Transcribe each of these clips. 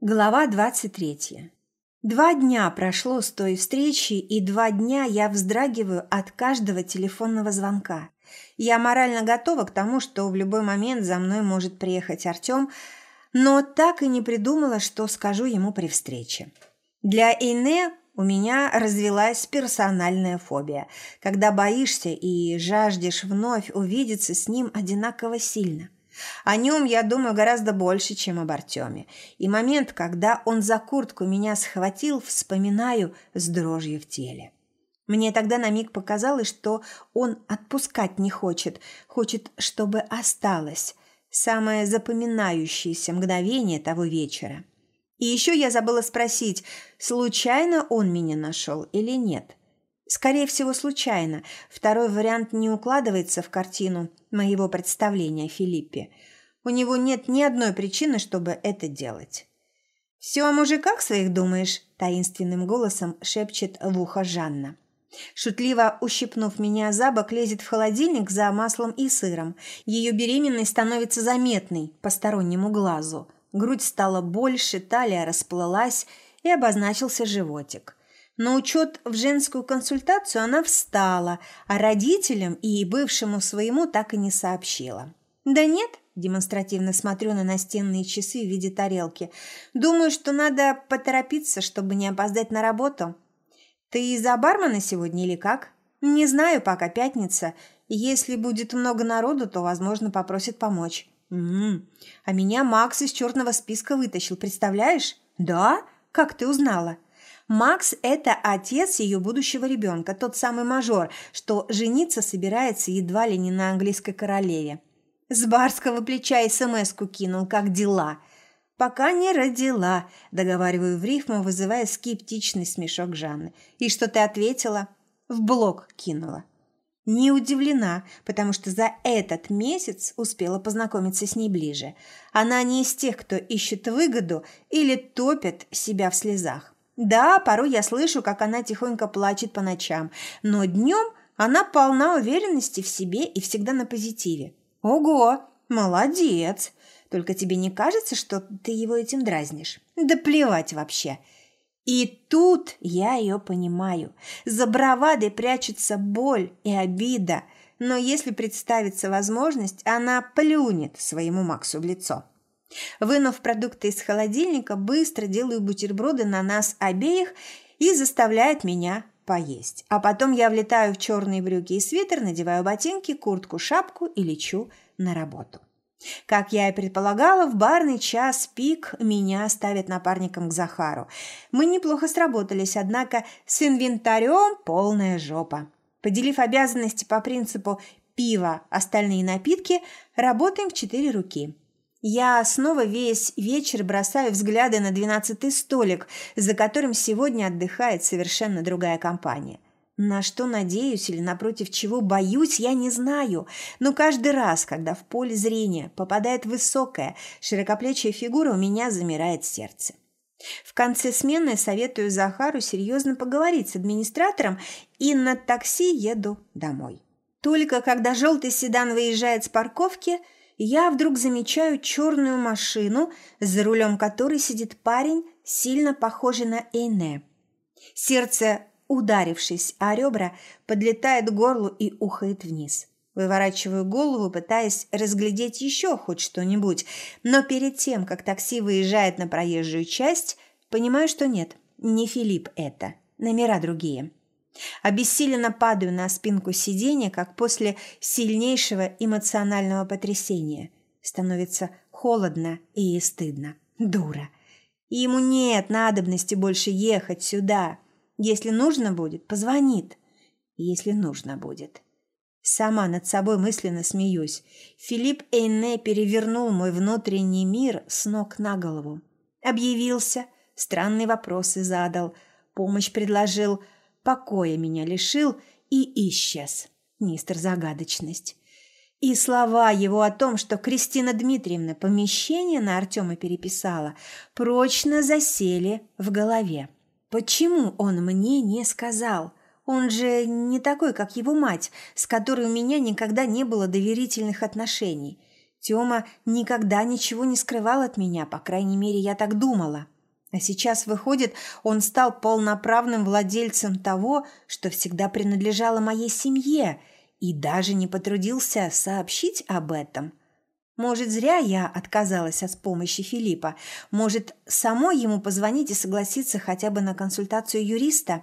Глава 23. 2 дня прошло с той встречи, и 2 дня я вздрагиваю от каждого телефонного звонка. Я морально готова к тому, что в любой момент за мной может приехать Артем, но так и не придумала, что скажу ему при встрече. Для Эйне у меня развилась персональная фобия, когда боишься и жаждешь вновь увидеться с ним одинаково сильно. О нем я думаю гораздо больше, чем об Артеме. И момент, когда он за куртку меня схватил, вспоминаю с дрожью в теле. Мне тогда на миг показалось, что он отпускать не хочет, хочет, чтобы осталось. Самое запоминающееся мгновение того вечера. И еще я забыла спросить, случайно он меня нашел или нет. Скорее всего, случайно. Второй вариант не укладывается в картину моего представления о Филиппе. У него нет ни одной причины, чтобы это делать. «Все о мужиках своих думаешь?» – таинственным голосом шепчет в ухо Жанна. Шутливо ущипнув меня за бок, лезет в холодильник за маслом и сыром. Ее беременность становится заметной постороннему глазу. Грудь стала больше, талия расплылась и обозначился животик. На учет в женскую консультацию она встала, а родителям и бывшему своему так и не сообщила. «Да нет», – демонстративно смотрю на настенные часы в виде тарелки, «думаю, что надо поторопиться, чтобы не опоздать на работу». «Ты из-за бармена сегодня или как?» «Не знаю, пока пятница. Если будет много народу, то, возможно, попросят помочь». А меня Макс из черного списка вытащил, представляешь?» «Да? Как ты узнала?» Макс – это отец ее будущего ребенка, тот самый мажор, что жениться собирается едва ли не на английской королеве. С барского плеча СМС-ку кинул, как дела. «Пока не родила», – договариваю в рифму, вызывая скептичный смешок Жанны. «И что ты ответила?» «В блог кинула». Не удивлена, потому что за этот месяц успела познакомиться с ней ближе. Она не из тех, кто ищет выгоду или топит себя в слезах. Да, порой я слышу, как она тихонько плачет по ночам, но днем она полна уверенности в себе и всегда на позитиве. Ого, молодец! Только тебе не кажется, что ты его этим дразнишь? Да плевать вообще. И тут я ее понимаю. За бравадой прячется боль и обида, но если представится возможность, она плюнет своему Максу в лицо. Вынув продукты из холодильника, быстро делаю бутерброды на нас обеих и заставляет меня поесть. А потом я влетаю в черные брюки и свитер, надеваю ботинки, куртку, шапку и лечу на работу. Как я и предполагала, в барный час пик меня ставят напарником к Захару. Мы неплохо сработались, однако с инвентарем полная жопа. Поделив обязанности по принципу «пиво, остальные напитки», работаем в 4 руки. Я снова весь вечер бросаю взгляды на 12-й столик, за которым сегодня отдыхает совершенно другая компания. На что надеюсь или напротив чего боюсь, я не знаю, но каждый раз, когда в поле зрения попадает высокая, широкоплечья фигура, у меня замирает сердце. В конце смены советую Захару серьезно поговорить с администратором и на такси еду домой. Только когда желтый седан выезжает с парковки, я вдруг замечаю черную машину, за рулем которой сидит парень, сильно похожий на Эйне. Сердце, ударившись о ребра, подлетает к горлу и ухает вниз. Выворачиваю голову, пытаясь разглядеть еще хоть что-нибудь, но перед тем, как такси выезжает на проезжую часть, понимаю, что нет, не Филипп это, номера другие. Обессиленно падаю на спинку сиденья, как после сильнейшего эмоционального потрясения. Становится холодно и стыдно. Дура. И ему нет надобности больше ехать сюда. Если нужно будет, позвонит. Если нужно будет. Сама над собой мысленно смеюсь. Филипп Эйне перевернул мой внутренний мир с ног на голову. Объявился, странные вопросы задал, помощь предложил, покоя меня лишил и исчез. Мистер Загадочность. И слова его о том, что Кристина Дмитриевна помещение на Артема переписала, прочно засели в голове. Почему он мне не сказал? Он же не такой, как его мать, с которой у меня никогда не было доверительных отношений. Тёма никогда ничего не скрывал от меня, по крайней мере, я так думала. А сейчас, выходит, он стал полноправным владельцем того, что всегда принадлежало моей семье, и даже не потрудился сообщить об этом. Может, зря я отказалась от помощи Филиппа? Может, самой ему позвонить и согласиться хотя бы на консультацию юриста?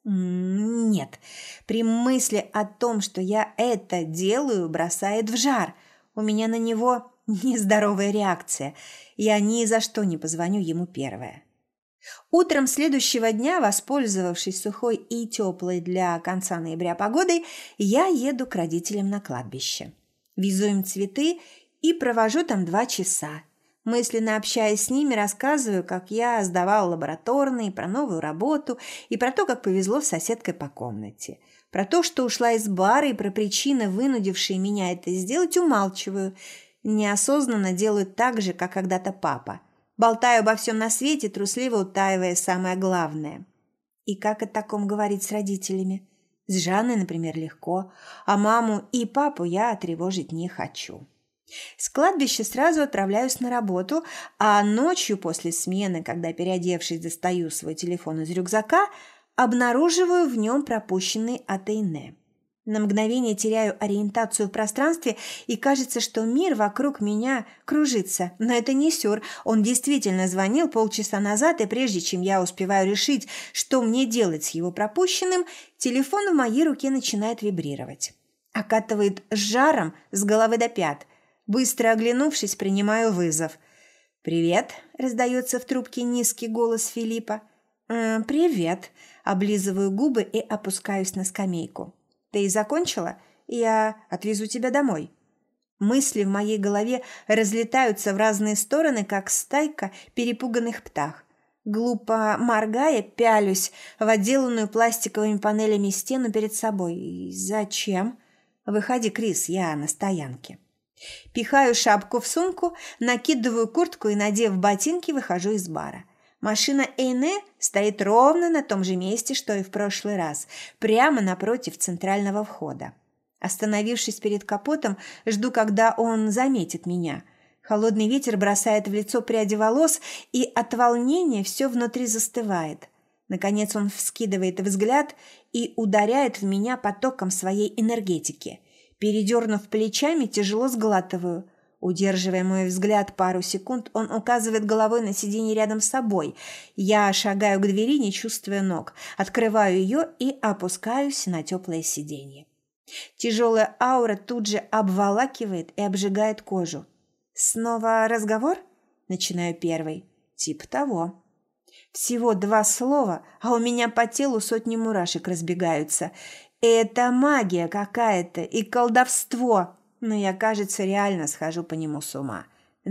Нет. При мысли о том, что я это делаю, бросает в жар. У меня на него нездоровая реакция. Я ни за что не позвоню ему первая. Утром следующего дня, воспользовавшись сухой и теплой для конца ноября погодой, я еду к родителям на кладбище. Везу им цветы и провожу там 2 часа. Мысленно общаясь с ними, рассказываю, как я сдавала лабораторные, про новую работу и про то, как повезло с соседкой по комнате. Про то, что ушла из бара, и про причины, вынудившие меня это сделать, умалчиваю. Неосознанно делаю так же, как когда-то папа. Болтаю обо всем на свете, трусливо утаивая самое главное. И как о таком говорить с родителями? С Жанной, например, легко, а маму и папу я тревожить не хочу. С кладбища сразу отправляюсь на работу, а ночью после смены, когда, переодевшись, достаю свой телефон из рюкзака, обнаруживаю в нем пропущенный от Эйне. На мгновение теряю ориентацию в пространстве, и кажется, что мир вокруг меня кружится. Но это не сюр. Он действительно звонил полчаса назад, и прежде чем я успеваю решить, что мне делать с его пропущенным, телефон в моей руке начинает вибрировать. Окатывает жаром с головы до пят. Быстро оглянувшись, принимаю вызов. «Привет», – раздается в трубке низкий голос Филиппа. «Привет», – облизываю губы и опускаюсь на скамейку. «Ты закончила? Я отвезу тебя домой». Мысли в моей голове разлетаются в разные стороны, как стайка перепуганных птах. Глупо моргая, пялюсь в отделанную пластиковыми панелями стену перед собой. «Зачем?» «Выходи, Крис, я на стоянке». Пихаю шапку в сумку, накидываю куртку и, надев ботинки, выхожу из бара. Машина Эйне стоит ровно на том же месте, что и в прошлый раз, прямо напротив центрального входа. Остановившись перед капотом, жду, когда он заметит меня. Холодный ветер бросает в лицо пряди волос, и от волнения все внутри застывает. Наконец он вскидывает взгляд и ударяет в меня потоком своей энергетики. Передернув плечами, тяжело сглатываю. Удерживая мой взгляд пару секунд, он указывает головой на сиденье рядом с собой. Я шагаю к двери, не чувствуя ног, открываю ее и опускаюсь на теплое сиденье. Тяжелая аура тут же обволакивает и обжигает кожу. «Снова разговор?» – начинаю первой. «Типа того». Всего 2 слова, а у меня по телу сотни мурашек разбегаются. Это магия какая-то и колдовство, но я, кажется, реально схожу по нему с ума.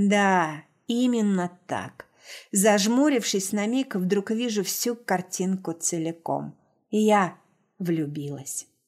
Да, именно так. Зажмурившись на миг, вдруг вижу всю картинку целиком. Я влюбилась.